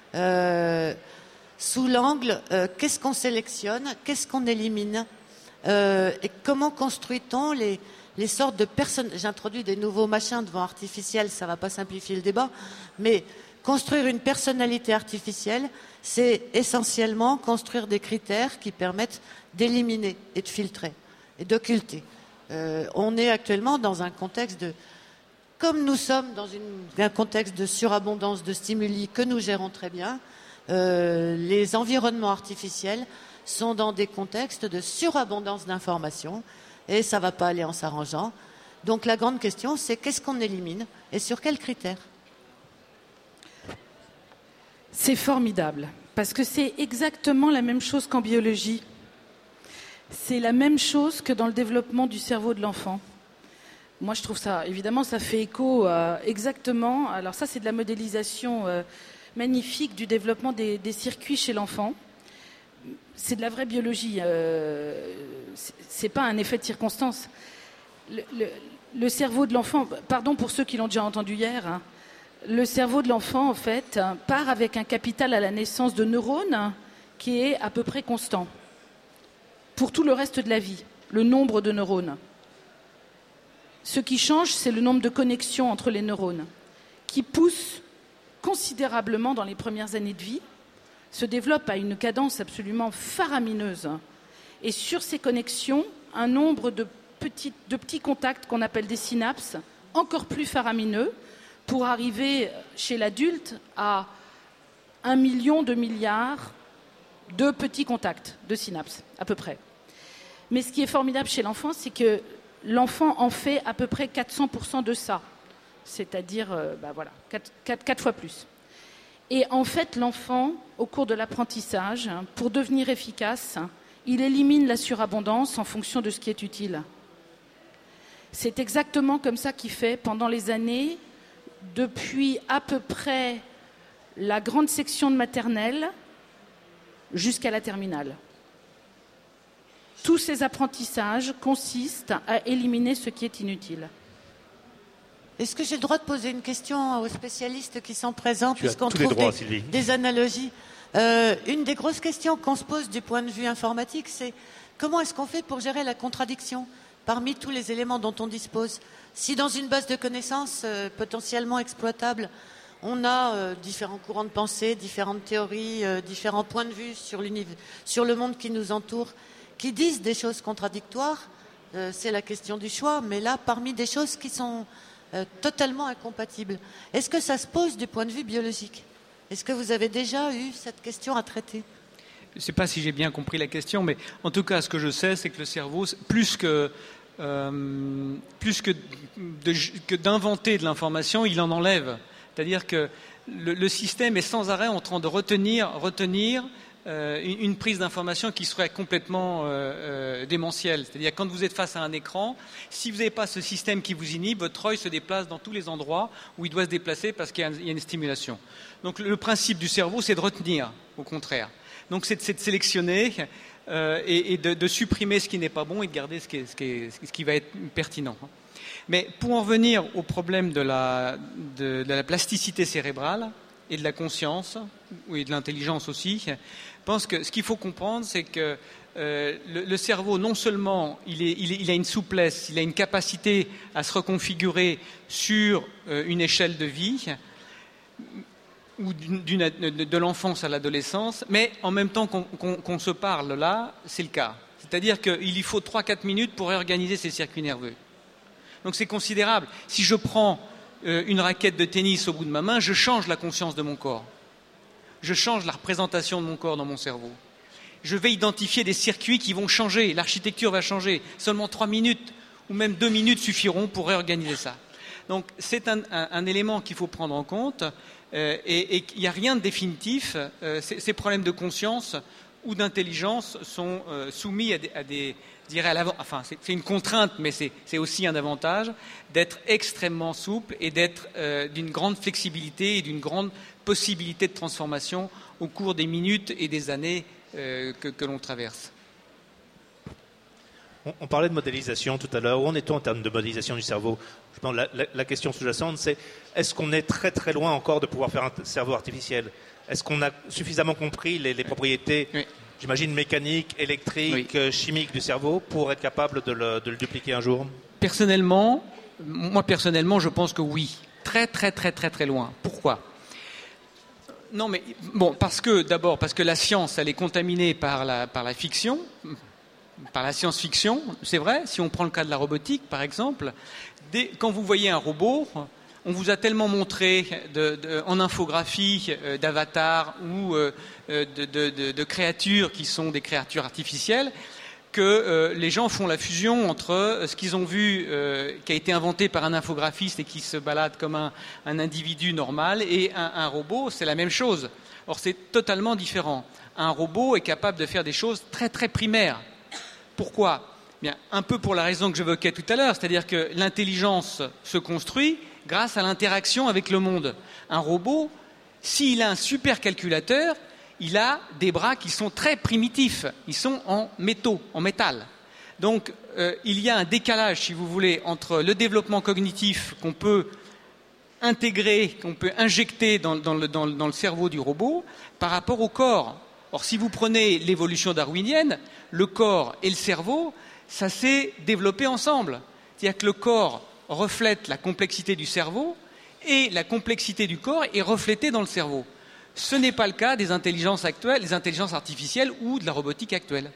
sous l'angle qu'est-ce qu'on sélectionne, qu'est-ce qu'on élimine, et comment construit-on les sortes de personnes. J'introduis des nouveaux machins devant artificiel, ça ne va pas simplifier le débat, mais construire une personnalité artificielle, c'est essentiellement construire des critères qui permettent d'éliminer et de filtrer et d'occulter. On est actuellement dans un contexte de... Comme nous sommes dans un contexte de surabondance de stimuli que nous gérons très bien, les environnements artificiels sont dans des contextes de surabondance d'informations et ça ne va pas aller en s'arrangeant. Donc la grande question, c'est qu'est-ce qu'on élimine et sur quels critères? C'est formidable, parce que c'est exactement la même chose qu'en biologie. C'est la même chose que dans le développement du cerveau de l'enfant. Moi, je trouve ça, évidemment, ça fait écho exactement. Alors ça, c'est de la modélisation magnifique du développement des circuits chez l'enfant. C'est de la vraie biologie. C'est pas un effet de circonstance. Le cerveau de l'enfant, pardon pour ceux qui l'ont déjà entendu hier, hein, le cerveau de l'enfant, en fait, part avec un capital à la naissance de neurones qui est à peu près constant pour tout le reste de la vie, le nombre de neurones. Ce qui change, c'est le nombre de connexions entre les neurones, qui poussent considérablement dans les premières années de vie, se développent à une cadence absolument faramineuse. Et sur ces connexions, un nombre de petits contacts qu'on appelle des synapses, encore plus faramineux, pour arriver chez l'adulte à 1 million, 2 milliards de petits contacts de synapses, à peu près. Mais ce qui est formidable chez l'enfant, c'est que l'enfant en fait à peu près 400% de ça, c'est-à-dire 4 fois plus. Et en fait, l'enfant, au cours de l'apprentissage, pour devenir efficace, il élimine la surabondance en fonction de ce qui est utile. C'est exactement comme ça qu'il fait pendant les années, depuis à peu près la grande section de maternelle jusqu'à la terminale. Tous ces apprentissages consistent à éliminer ce qui est inutile. Est-ce que j'ai le droit de poser une question aux spécialistes qui sont présents, puisqu'on trouve des analogies? Une des grosses questions qu'on se pose du point de vue informatique, c'est comment est-ce qu'on fait pour gérer la contradiction parmi tous les éléments dont on dispose? Si dans une base de connaissances potentiellement exploitable, on a différents courants de pensée, différentes théories, différents points de vue sur le monde qui nous entoure, qui disent des choses contradictoires, c'est la question du choix, mais là, parmi des choses qui sont totalement incompatibles, est-ce que ça se pose du point de vue biologique? Est-ce que vous avez déjà eu cette question à traiter? Je ne sais pas si j'ai bien compris la question, mais en tout cas, ce que je sais, c'est que le cerveau, plus que d'inventer de l'information, il en enlève. C'est-à-dire que le système est sans arrêt en train de retenir une prise d'information qui serait complètement démentielle. C'est-à-dire quand vous êtes face à un écran, si vous n'avez pas ce système qui vous inhibe, votre œil se déplace dans tous les endroits où il doit se déplacer parce qu'il y a une stimulation. Donc le principe du cerveau, c'est de retenir, au contraire. Donc c'est de sélectionner et de supprimer ce qui n'est pas bon et de garder ce qui va être pertinent. Mais pour en revenir au problème de la plasticité cérébrale et de la conscience, et de l'intelligence aussi, je pense que ce qu'il faut comprendre, c'est que le cerveau, non seulement il a une souplesse, il a une capacité à se reconfigurer sur une échelle de vie, ou de l'enfance à l'adolescence, mais en même temps qu'on se parle là, c'est le cas. C'est-à-dire qu'il y faut 3-4 minutes pour réorganiser ses circuits nerveux. Donc c'est considérable. Si je prends une raquette de tennis au bout de ma main, je change la conscience de mon corps. Je change la représentation de mon corps dans mon cerveau. Je vais identifier des circuits qui vont changer, l'architecture va changer. Seulement 3 minutes ou même 2 minutes suffiront pour réorganiser ça. Donc c'est un élément qu'il faut prendre en compte et il n'y a rien de définitif. Ces problèmes de conscience ou d'intelligence sont soumis à des je dirais enfin c'est une contrainte, mais c'est aussi un avantage d'être extrêmement souple et d'être d'une grande flexibilité et d'une grande possibilité de transformation au cours des minutes et des années que l'on traverse. On parlait de modélisation tout à l'heure. Où en est-on en termes de modélisation du cerveau? Je pense la question sous-jacente, c'est est-ce qu'on est très très loin encore de pouvoir faire un cerveau artificiel? Est-ce qu'on a suffisamment compris les propriétés, oui, j'imagine, mécaniques, électriques, oui, chimiques du cerveau pour être capable de le dupliquer un jour? Personnellement, je pense que oui. Très très très très très loin. Pourquoi? Non mais bon, parce que la science, elle est contaminée par la fiction. Par la science-fiction, c'est vrai, si on prend le cas de la robotique, par exemple, quand vous voyez un robot, on vous a tellement montré en infographie d'avatars ou de créatures qui sont des créatures artificielles que les gens font la fusion entre ce qu'ils ont vu qui a été inventé par un infographiste et qui se balade comme un individu normal et un robot, c'est la même chose. Or, c'est totalement différent. Un robot est capable de faire des choses très très primaires. Pourquoi? Bien, un peu pour la raison que j'évoquais tout à l'heure, c'est-à-dire que l'intelligence se construit grâce à l'interaction avec le monde. Un robot, s'il a un supercalculateur, il a des bras qui sont très primitifs, ils sont en métal. Donc il y a un décalage, si vous voulez, entre le développement cognitif qu'on peut intégrer, qu'on peut injecter dans le cerveau du robot par rapport au corps. Or, si vous prenez l'évolution darwinienne, le corps et le cerveau, ça s'est développé ensemble. C'est-à-dire que le corps reflète la complexité du cerveau et la complexité du corps est reflétée dans le cerveau. Ce n'est pas le cas des intelligences actuelles, des intelligences artificielles ou de la robotique actuelle.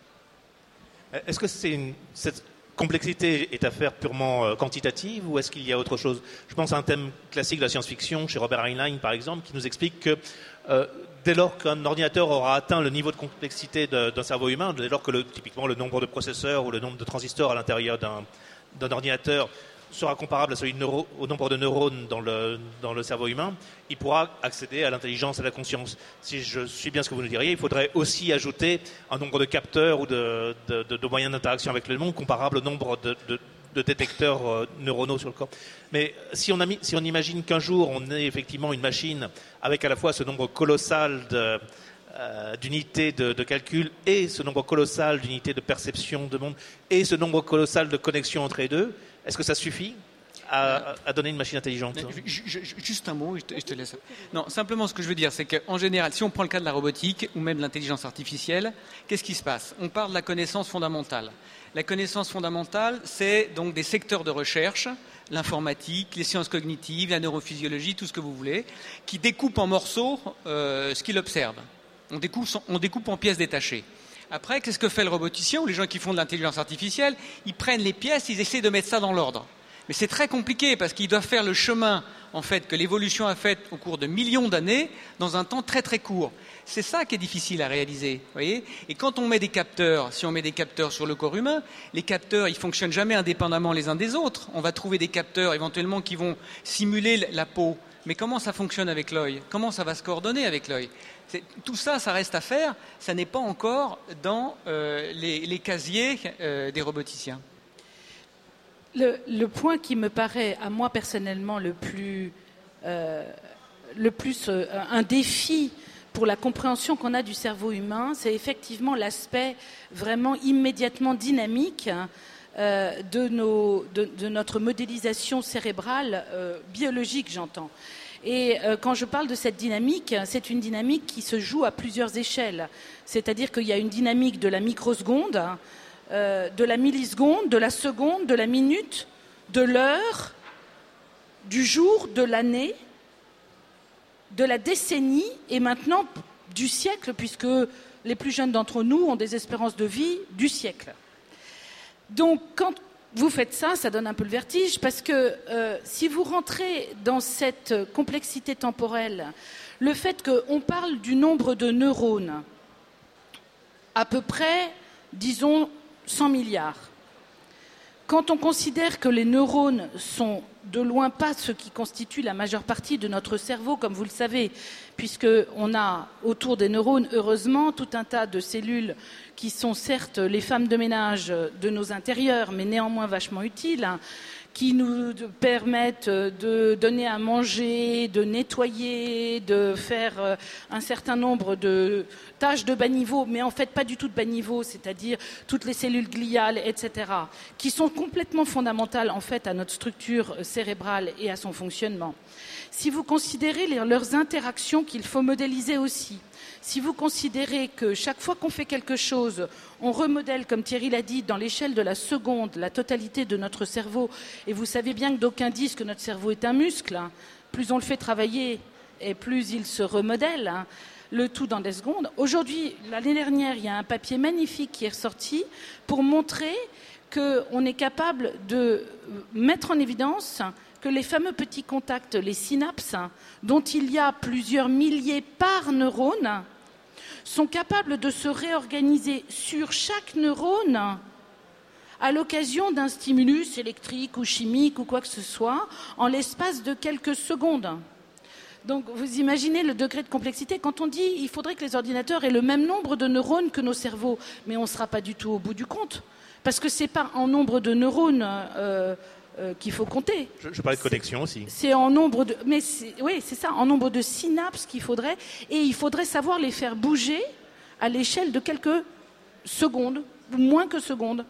Est-ce que cette complexité est affaire purement quantitative ou est-ce qu'il y a autre chose? Je pense à un thème classique de la science-fiction, chez Robert Heinlein par exemple, qui nous explique que dès lors qu'un ordinateur aura atteint le niveau de complexité d'un cerveau humain, dès lors que typiquement le nombre de processeurs ou le nombre de transistors à l'intérieur d'un ordinateur sera comparable à celui au nombre de neurones dans le cerveau humain, il pourra accéder à l'intelligence et à la conscience. Si je suis bien ce que vous nous diriez, il faudrait aussi ajouter un nombre de capteurs ou de moyens d'interaction avec le monde comparable au nombre de détecteurs neuronaux sur le corps. Mais si on imagine qu'un jour on ait effectivement une machine avec à la fois ce nombre colossal d'unités de calcul et ce nombre colossal d'unités de perception de monde et ce nombre colossal de connexions entre les deux, est-ce que ça suffit à donner une machine intelligente? Juste un mot, je te laisse. Non, simplement ce que je veux dire, c'est qu'en général, si on prend le cas de la robotique ou même de l'intelligence artificielle, qu'est-ce qui se passe? On parle de la connaissance fondamentale. La connaissance fondamentale, c'est donc des secteurs de recherche, l'informatique, les sciences cognitives, la neurophysiologie, tout ce que vous voulez, qui découpent en morceaux ce qu'il observe. On découpe en pièces détachées. Après, qu'est-ce que fait le roboticien ou les gens qui font de l'intelligence artificielle? Ils prennent les pièces, ils essaient de mettre ça dans l'ordre. Mais c'est très compliqué parce qu'ils doivent faire le chemin en fait, que l'évolution a fait au cours de millions d'années dans un temps très très court. C'est ça qui est difficile à réaliser. Voyez. Et quand on met des capteurs, si on met des capteurs sur le corps humain, les capteurs, ils ne fonctionnent jamais indépendamment les uns des autres. On va trouver des capteurs éventuellement qui vont simuler la peau. Mais comment ça fonctionne avec l'œil? Comment ça va se coordonner avec l'œil? Tout ça, ça reste à faire. Ça n'est pas encore dans les casiers des roboticiens. Le point qui me paraît, à moi personnellement, le plus un défi pour la compréhension qu'on a du cerveau humain, c'est effectivement l'aspect vraiment immédiatement dynamique de notre modélisation cérébrale, biologique, j'entends. Et quand je parle de cette dynamique, c'est une dynamique qui se joue à plusieurs échelles. C'est-à-dire qu'il y a une dynamique de la microseconde, de la milliseconde, de la seconde, de la minute, de l'heure, du jour, de l'année, de la décennie et maintenant du siècle, puisque les plus jeunes d'entre nous ont des espérances de vie du siècle. Donc quand vous faites ça, ça donne un peu le vertige, parce que si vous rentrez dans cette complexité temporelle, le fait qu'on parle du nombre de neurones, à peu près, disons, 100 milliards. Quand on considère que les neurones sont de loin pas ce qui constitue la majeure partie de notre cerveau, comme vous le savez, puisqu'on a autour des neurones, heureusement, tout un tas de cellules qui sont certes les femmes de ménage de nos intérieurs, mais néanmoins vachement utiles, qui nous permettent de donner à manger, de nettoyer, de faire un certain nombre de tâches de bas niveau, mais en fait pas du tout de bas niveau, c'est-à-dire toutes les cellules gliales, etc., qui sont complètement fondamentales en fait à notre structure cérébrale et à son fonctionnement. Si vous considérez leurs interactions qu'il faut modéliser aussi, si vous considérez que chaque fois qu'on fait quelque chose, on remodèle, comme Thierry l'a dit, dans l'échelle de la seconde, la totalité de notre cerveau, et vous savez bien que d'aucuns disent que notre cerveau est un muscle, plus on le fait travailler et plus il se remodèle, le tout dans des secondes. Aujourd'hui, l'année dernière, il y a un papier magnifique qui est ressorti pour montrer qu'on est capable de mettre en évidence que les fameux petits contacts, les synapses, dont il y a plusieurs milliers par neurone, sont capables de se réorganiser sur chaque neurone à l'occasion d'un stimulus électrique ou chimique ou quoi que ce soit, en l'espace de quelques secondes. Donc vous imaginez le degré de complexité. Quand on dit qu'il faudrait que les ordinateurs aient le même nombre de neurones que nos cerveaux, mais on ne sera pas du tout au bout du compte. Parce que ce n'est pas en nombre de neurones qu'il faut compter. Je parlais de connexion aussi. C'est en nombre de, oui, c'est ça, en nombre de synapses qu'il faudrait, et il faudrait savoir les faire bouger à l'échelle de quelques secondes, ou moins que secondes.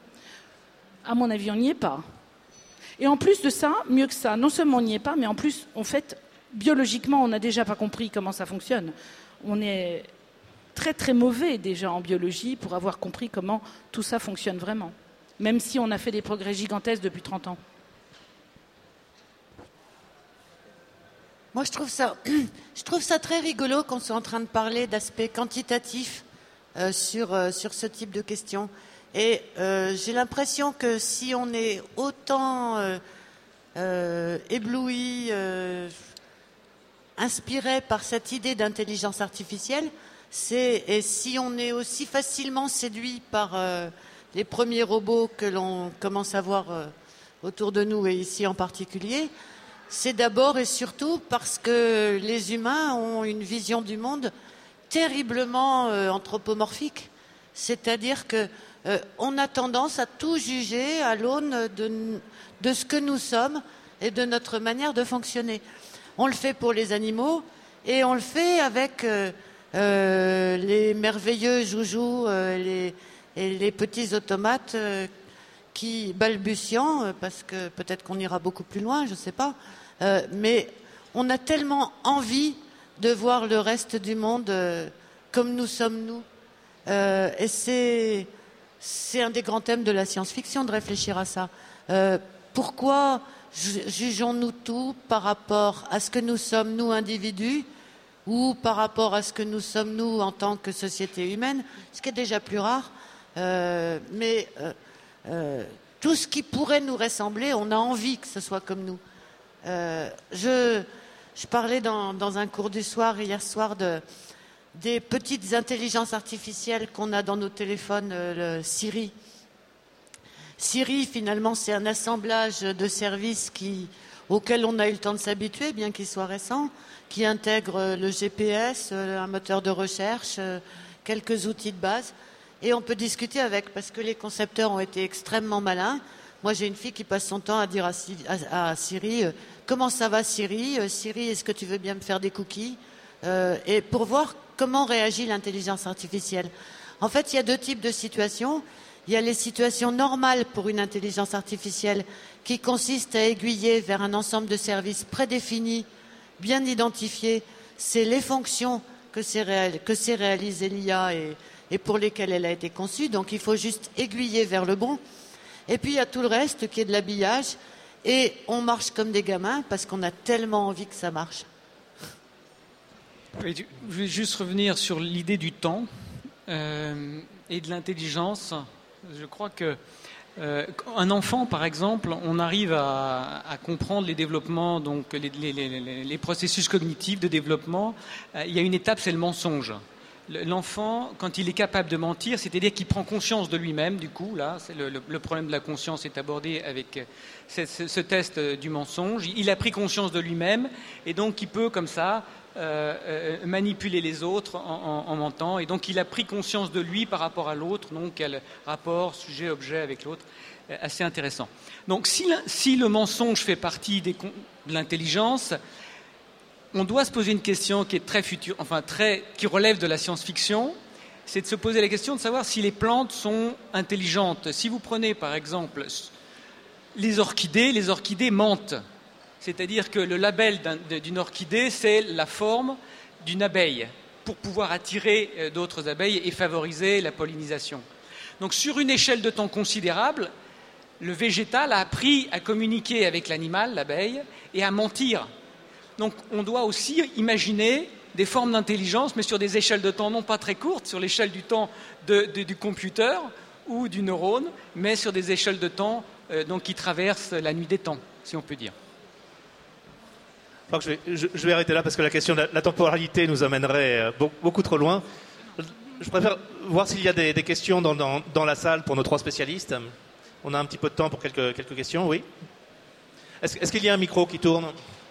À mon avis, on n'y est pas. Et en plus de ça, mieux que ça, non seulement on n'y est pas, mais en plus, en fait, biologiquement, on n'a déjà pas compris comment ça fonctionne. On est très très mauvais déjà en biologie pour avoir compris comment tout ça fonctionne vraiment, même si on a fait des progrès gigantesques depuis 30 ans. Moi, je trouve ça très rigolo qu'on soit en train de parler d'aspects quantitatifs sur ce type de questions. Et j'ai l'impression que si on est autant ébloui, inspiré par cette idée d'intelligence artificielle, et si on est aussi facilement séduit par les premiers robots que l'on commence à voir autour de nous, et ici en particulier, c'est d'abord et surtout parce que les humains ont une vision du monde terriblement anthropomorphique. C'est-à-dire que on a tendance à tout juger à l'aune de ce que nous sommes et de notre manière de fonctionner. On le fait pour les animaux et on le fait avec les merveilleux joujoux et les petits automates qui balbutiant, parce que peut-être qu'on ira beaucoup plus loin, je ne sais pas, mais on a tellement envie de voir le reste du monde comme nous sommes nous. Et c'est un des grands thèmes de la science-fiction de réfléchir à ça. Pourquoi jugeons-nous tout par rapport à ce que nous sommes, nous individus, ou par rapport à ce que nous sommes, nous, en tant que société humaine, ce qui est déjà plus rare. Mais tout ce qui pourrait nous ressembler, on a envie que ce soit comme nous. Je parlais dans un cours du soir, hier soir, des petites intelligences artificielles qu'on a dans nos téléphones, le Siri. Siri, finalement, c'est un assemblage de services auxquels on a eu le temps de s'habituer, bien qu'il soit récent, qui intègre le GPS, un moteur de recherche, quelques outils de base. Et on peut discuter avec, parce que les concepteurs ont été extrêmement malins. Moi, j'ai une fille qui passe son temps à dire à Siri, comment ça va Siri ? Siri, est-ce que tu veux bien me faire des cookies ? Et pour voir comment réagit l'intelligence artificielle. En fait, il y a deux types de situations. Il y a les situations normales pour une intelligence artificielle qui consistent à aiguiller vers un ensemble de services prédéfinis, bien identifiés. C'est les fonctions que sait réaliser l'IA et pour lesquelles elle a été conçue. Donc il faut juste aiguiller vers le bon. Et puis il y a tout le reste qui est de l'habillage. Et on marche comme des gamins parce qu'on a tellement envie que ça marche. Je vais juste revenir sur l'idée du temps et de l'intelligence. Je crois que un enfant, par exemple, on arrive à comprendre les développements, donc les processus cognitifs de développement. Il y a une étape, c'est le mensonge. L'enfant, quand il est capable de mentir, c'est-à-dire qu'il prend conscience de lui-même, du coup, là, c'est le problème de la conscience est abordé avec ce test du mensonge. Il a pris conscience de lui-même et donc il peut, comme ça, manipuler les autres en mentant. Et donc il a pris conscience de lui par rapport à l'autre, donc quel rapport sujet-objet avec l'autre. Assez intéressant. Donc si le mensonge fait partie de l'intelligence, on doit se poser une question qui est très future, qui relève de la science-fiction, c'est de se poser la question de savoir si les plantes sont intelligentes. Si vous prenez par exemple les orchidées mentent. C'est-à-dire que le label d'une orchidée, c'est la forme d'une abeille pour pouvoir attirer d'autres abeilles et favoriser la pollinisation. Donc sur une échelle de temps considérable, le végétal a appris à communiquer avec l'animal, l'abeille, et à mentir. Donc on doit aussi imaginer des formes d'intelligence, mais sur des échelles de temps non pas très courtes, sur l'échelle du temps du computer ou du neurone, mais sur des échelles de temps qui traversent la nuit des temps, si on peut dire. Je vais arrêter là parce que la question de la temporalité nous amènerait beaucoup trop loin. Je préfère voir s'il y a des questions dans la salle pour nos trois spécialistes. On a un petit peu de temps pour quelques questions, oui. Est-ce qu'il y a un micro qui tourne ?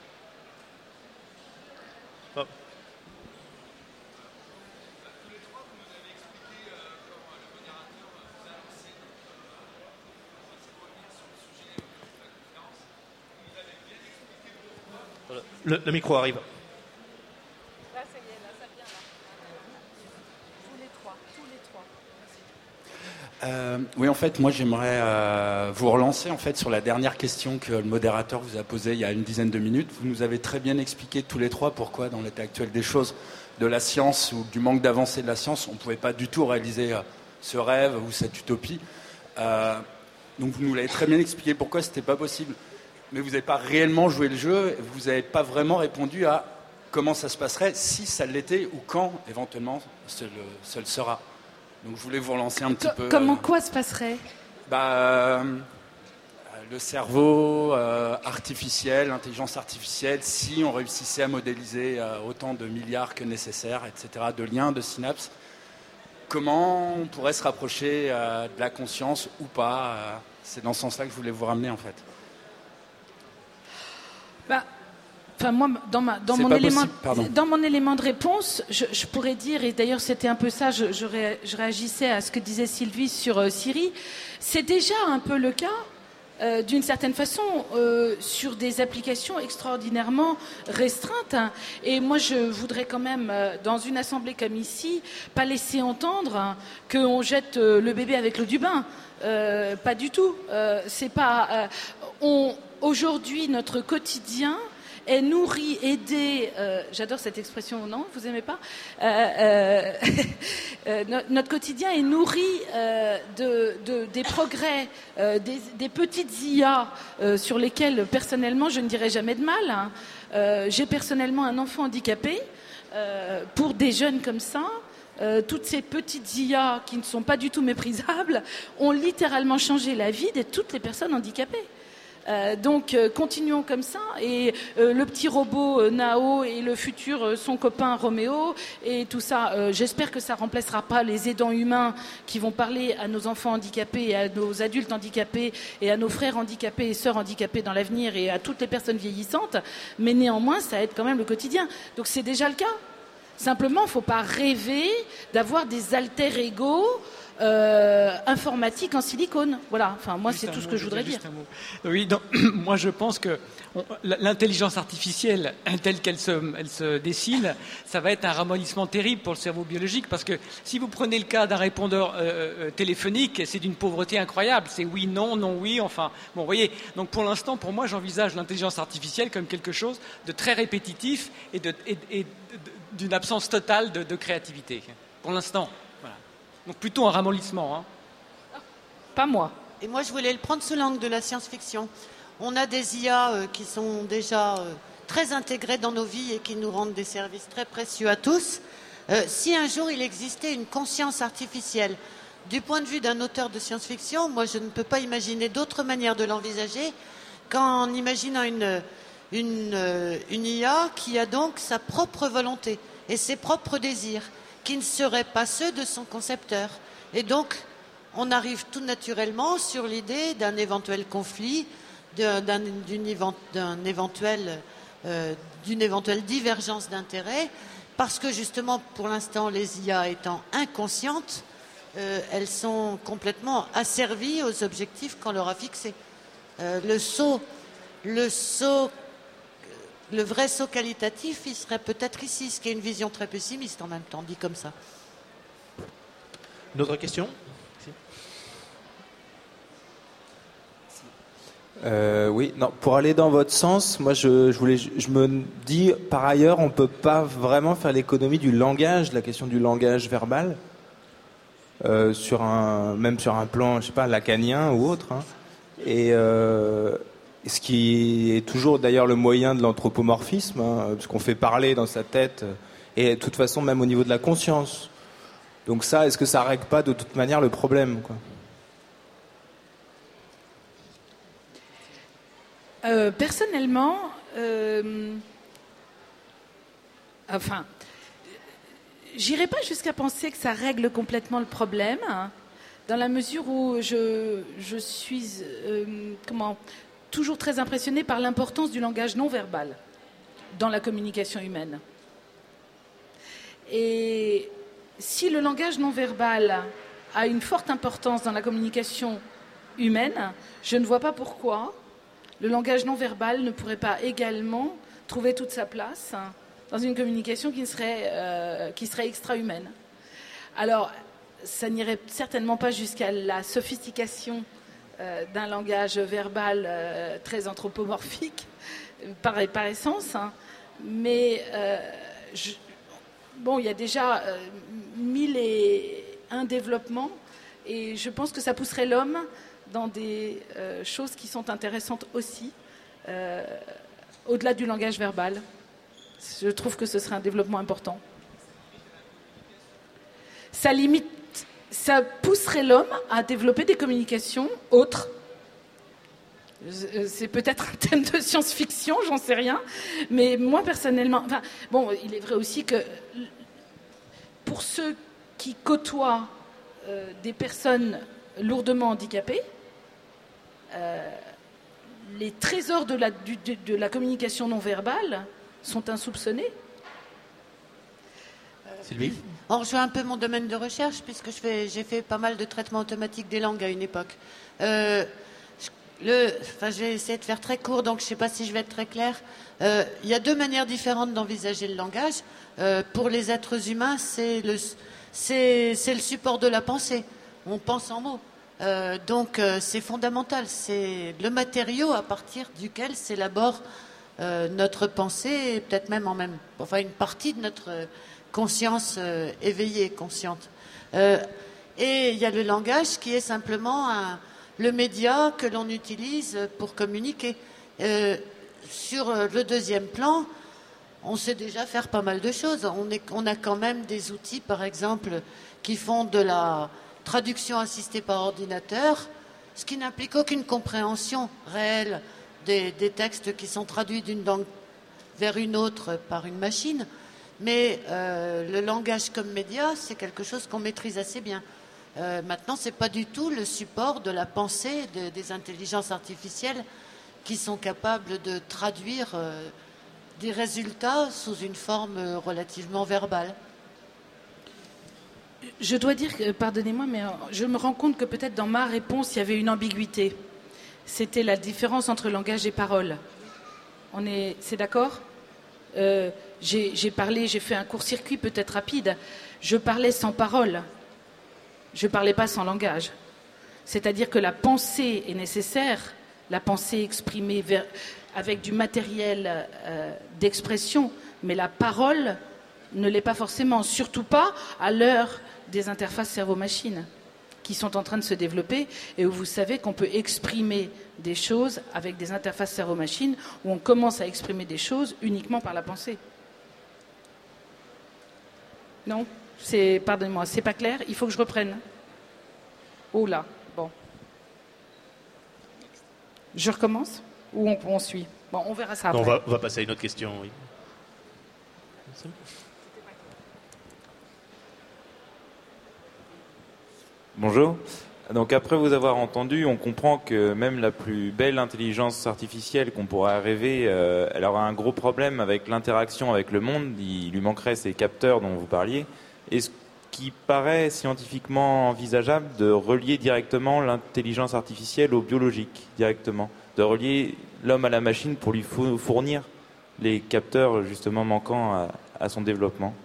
Le micro arrive. Là, ça y est, là, ça vient, là. Tous les trois. Oui, en fait, moi, j'aimerais vous relancer en fait sur la dernière question que le modérateur vous a posée il y a une dizaine de minutes. Vous nous avez très bien expliqué tous les trois pourquoi, dans l'état actuel des choses, de la science ou du manque d'avancée de la science, on ne pouvait pas du tout réaliser ce rêve ou cette utopie. Donc, vous nous l'avez très bien expliqué pourquoi ce n'était pas possible. Mais vous n'avez pas réellement joué le jeu, vous n'avez pas vraiment répondu à comment ça se passerait, si ça l'était ou quand, éventuellement, ce le sera. Donc je voulais vous relancer un petit peu. Comment quoi se passerait ? Le cerveau artificiel, l'intelligence artificielle, si on réussissait à modéliser autant de milliards que nécessaire, etc., de liens, de synapses, comment on pourrait se rapprocher de la conscience ou pas c'est dans ce sens-là que je voulais vous ramener, en fait. Moi, dans mon élément de réponse, je pourrais dire, et d'ailleurs c'était un peu ça, je réagissais à ce que disait Sylvie sur Siri, c'est déjà un peu le cas, d'une certaine façon, sur des applications extraordinairement restreintes. Hein. Et moi, je voudrais quand même, dans une assemblée comme ici, pas laisser entendre qu'on jette le bébé avec l'eau du bain. Pas du tout. C'est pas. Aujourd'hui, notre quotidien est nourri, aidé. J'adore cette expression, non ? Vous aimez pas ? Notre quotidien est nourri des progrès, des petites IA sur lesquelles, personnellement, je ne dirais jamais de mal. Hein. J'ai personnellement un enfant handicapé. pour des jeunes comme ça, toutes ces petites IA qui ne sont pas du tout méprisables ont littéralement changé la vie de toutes les personnes handicapées. Donc continuons comme ça, et le petit robot Nao et le futur son copain Roméo et tout ça, j'espère que ça remplacera pas les aidants humains qui vont parler à nos enfants handicapés et à nos adultes handicapés et à nos frères handicapés et sœurs handicapés dans l'avenir et à toutes les personnes vieillissantes, mais néanmoins ça aide quand même le quotidien. Donc c'est déjà le cas. Simplement, il ne faut pas rêver d'avoir des alter-ego informatiques en silicone. Voilà, enfin, moi, c'est tout ce que je voudrais dire. Oui, donc, moi, je pense que l'intelligence artificielle, telle qu'elle se dessine, ça va être un ramollissement terrible pour le cerveau biologique, parce que si vous prenez le cas d'un répondeur téléphonique, c'est d'une pauvreté incroyable. C'est oui, non, non, oui, enfin... Bon, vous voyez, donc pour l'instant, pour moi, j'envisage l'intelligence artificielle comme quelque chose de très répétitif et d'une absence totale de créativité. Pour l'instant, voilà. Donc plutôt un ramollissement. Pas moi. Et moi, je voulais le prendre sous l'angle de la science-fiction. On a des IA qui sont déjà très intégrées dans nos vies et qui nous rendent des services très précieux à tous. Si un jour il existait une conscience artificielle, du point de vue d'un auteur de science-fiction, moi, je ne peux pas imaginer d'autre manière de l'envisager qu'en imaginant une IA qui a donc sa propre volonté et ses propres désirs, qui ne seraient pas ceux de son concepteur. Et donc, on arrive tout naturellement sur l'idée d'un éventuel conflit, d'une éventuelle divergence d'intérêts, parce que justement, pour l'instant, les IA étant inconscientes, elles sont complètement asservies aux objectifs qu'on leur a fixés. Le vrai saut qualitatif, il serait peut-être ici, ce qui est une vision très pessimiste en même temps, dit comme ça. Une autre question ? Oui, non, pour aller dans votre sens, moi je me dis, par ailleurs, on ne peut pas vraiment faire l'économie du langage, la question du langage verbal, même sur un plan, je sais pas, lacanien ou autre, hein. Et ce qui est toujours d'ailleurs le moyen de l'anthropomorphisme, hein, parce qu'on fait parler dans sa tête, et de toute façon même au niveau de la conscience. Donc ça, est-ce que ça règle pas de toute manière le problème, quoi ? Personnellement, j'irai pas jusqu'à penser que ça règle complètement le problème, hein, dans la mesure où je suis toujours très impressionnée par l'importance du langage non verbal dans la communication humaine. Et si le langage non verbal a une forte importance dans la communication humaine, je ne vois pas pourquoi le langage non verbal ne pourrait pas également trouver toute sa place dans une communication qui serait extra-humaine. Alors, ça n'irait certainement pas jusqu'à la sophistication d'un langage verbal très anthropomorphique, par essence, hein. Mais il y a déjà 1001 développements, et je pense que ça pousserait l'homme dans des choses qui sont intéressantes aussi, au-delà du langage verbal. Je trouve que ce serait un développement important. Ça pousserait l'homme à développer des communications autres. C'est peut-être un thème de science-fiction, j'en sais rien, mais moi personnellement, il est vrai aussi que pour ceux qui côtoient des personnes lourdement handicapées, les trésors de la communication non verbale sont insoupçonnés. Sylvie ? On rejoint un peu mon domaine de recherche, puisque j'ai fait pas mal de traitements automatiques des langues à une époque. Je vais essayer de faire très court, donc je ne sais pas si je vais être très claire. Il y a deux manières différentes d'envisager le langage. Pour les êtres humains, c'est le support de la pensée. On pense en mots. Donc c'est fondamental. C'est le matériau à partir duquel s'élabore notre pensée, et peut-être même une partie de notre conscience éveillée, consciente. Et il y a le langage qui est simplement le média que l'on utilise pour communiquer. Sur le deuxième plan, on sait déjà faire pas mal de choses. On a quand même des outils, par exemple, qui font de la traduction assistée par ordinateur, ce qui n'implique aucune compréhension réelle des textes qui sont traduits d'une langue vers une autre par une machine. Mais le langage comme média, c'est quelque chose qu'on maîtrise assez bien. Maintenant, ce n'est pas du tout le support de la pensée des intelligences artificielles qui sont capables de traduire des résultats sous une forme relativement verbale. Je dois dire que, pardonnez-moi, mais je me rends compte que peut-être dans ma réponse, il y avait une ambiguïté. C'était la différence entre langage et parole. C'est d'accord ? J'ai parlé, j'ai fait un court-circuit peut-être rapide. Je parlais sans parole. Je ne parlais pas sans langage. C'est-à-dire que la pensée est nécessaire, la pensée exprimée avec du matériel d'expression, mais la parole ne l'est pas forcément, surtout pas à l'heure des interfaces cerveau-machine qui sont en train de se développer et où vous savez qu'on peut exprimer des choses avec des interfaces cerveau-machine, où on commence à exprimer des choses uniquement par la pensée. Non ? Pardonnez-moi, c'est pas clair, il faut que je reprenne. Oh là, bon. Je recommence ou on suit ? Bon, on verra ça après. Non, on va passer à une autre question, oui. Bonjour. Donc après vous avoir entendu, on comprend que même la plus belle intelligence artificielle qu'on pourrait rêver, elle aura un gros problème avec l'interaction avec le monde. Il lui manquerait ces capteurs dont vous parliez. Est-ce qu'il paraît scientifiquement envisageable de relier directement l'intelligence artificielle au biologique, directement, de relier l'homme à la machine pour lui fournir les capteurs justement manquants à son développement?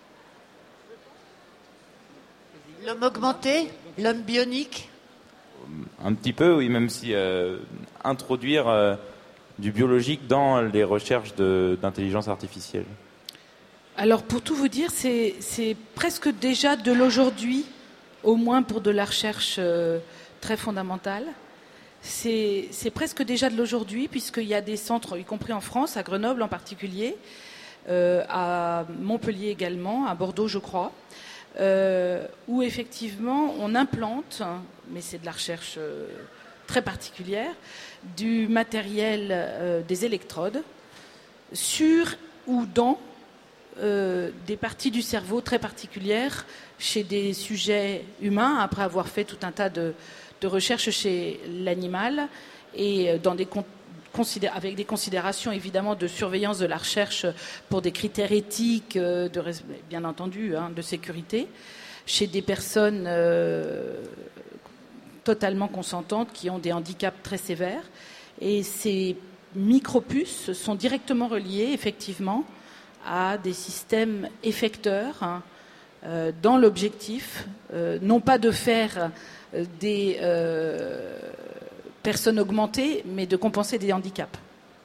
L'homme augmenté, l'homme bionique. Un petit peu, oui, même si introduire du biologique dans les recherches d'intelligence artificielle. Alors, pour tout vous dire, c'est presque déjà de l'aujourd'hui, au moins pour de la recherche très fondamentale. C'est presque déjà de l'aujourd'hui, puisqu'il y a des centres, y compris en France, à Grenoble en particulier, à Montpellier également, à Bordeaux, je crois, où effectivement on implante, mais c'est de la recherche très particulière, du matériel, des électrodes, sur ou dans des parties du cerveau très particulières chez des sujets humains, après avoir fait tout un tas de recherches chez l'animal et dans avec des considérations évidemment de surveillance de la recherche pour des critères éthiques, bien entendu, de sécurité, chez des personnes totalement consentantes qui ont des handicaps très sévères. Et ces micropuces sont directement reliées effectivement à des systèmes effecteurs dans l'objectif, non pas de faire des personnes augmentées, mais de compenser des handicaps.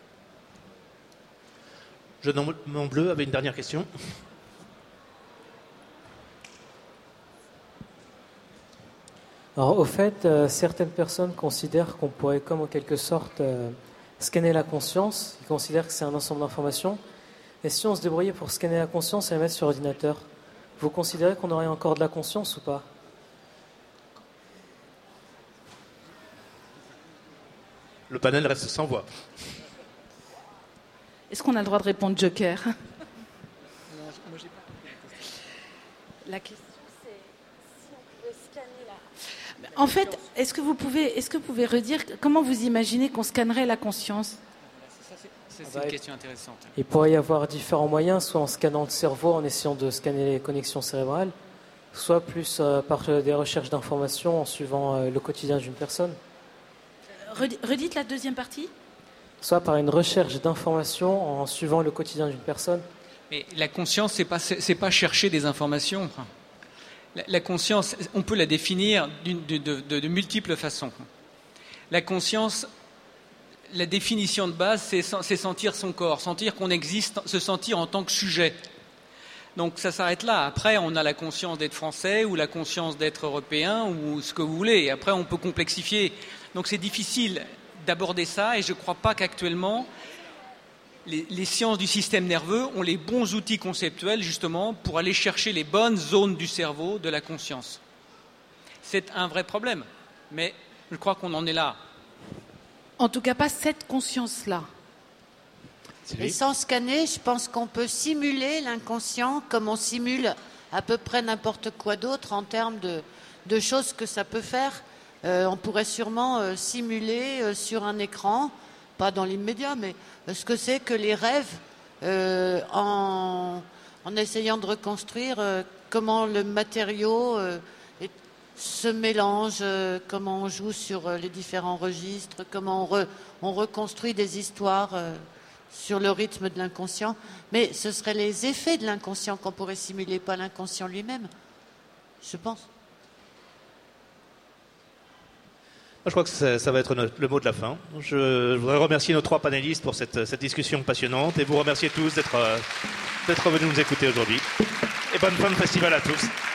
Jeune homme bleu avait une dernière question. Alors, au fait, certaines personnes considèrent qu'on pourrait, comme en quelque sorte, scanner la conscience. Ils considèrent que c'est un ensemble d'informations. Et si on se débrouillait pour scanner la conscience et la mettre sur ordinateur, vous considérez qu'on aurait encore de la conscience ou pas ? Le panel reste sans voix. Est-ce qu'on a le droit de répondre Joker ? Non, moi j'ai pas compris la question. C'est si on pouvait scanner la... En fait, est-ce que vous pouvez redire comment vous imaginez qu'on scannerait la conscience ? C'est une question intéressante. Il pourrait y avoir différents moyens, soit en scannant le cerveau, en essayant de scanner les connexions cérébrales, soit plus par des recherches d'informations en suivant le quotidien d'une personne. Redites la deuxième partie ? Soit par une recherche d'informations en suivant le quotidien d'une personne. Mais la conscience, c'est pas chercher des informations. La conscience, on peut la définir de multiples façons. La conscience, la définition de base, c'est sentir son corps, sentir qu'on existe, se sentir en tant que sujet. Donc ça s'arrête là. Après, on a la conscience d'être français ou la conscience d'être européen ou ce que vous voulez. Et après, on peut complexifier. Donc c'est difficile d'aborder ça et je ne crois pas qu'actuellement, les sciences du système nerveux ont les bons outils conceptuels justement pour aller chercher les bonnes zones du cerveau de la conscience. C'est un vrai problème, mais je crois qu'on en est là. En tout cas, pas cette conscience-là. Et sans scanner, je pense qu'on peut simuler l'inconscient comme on simule à peu près n'importe quoi d'autre en termes de choses que ça peut faire. On pourrait sûrement simuler sur un écran, pas dans l'immédiat, mais ce que c'est que les rêves en essayant de reconstruire comment le matériau se mélange, comment on joue sur les différents registres, comment on reconstruit des histoires sur le rythme de l'inconscient. Mais ce seraient les effets de l'inconscient qu'on pourrait simuler, pas l'inconscient lui-même, je pense. Je crois que ça va être le mot de la fin. Je voudrais remercier nos 3 panélistes pour cette discussion passionnante et vous remercier tous d'être venus nous écouter aujourd'hui. Et bonne fin de festival à tous.